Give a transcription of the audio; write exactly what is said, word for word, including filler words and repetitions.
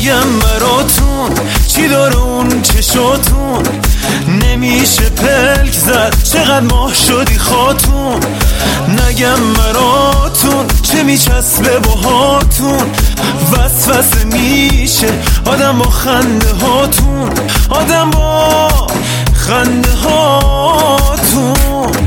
نگم براتون چی داره اون چشاتون، نمیشه پلک زد چقدر ماه شدی خاتون. نگم براتون چه میچسبه باهاتون، وسوسه میشه آدم با خنده هاتون، آدم با خنده هاتون.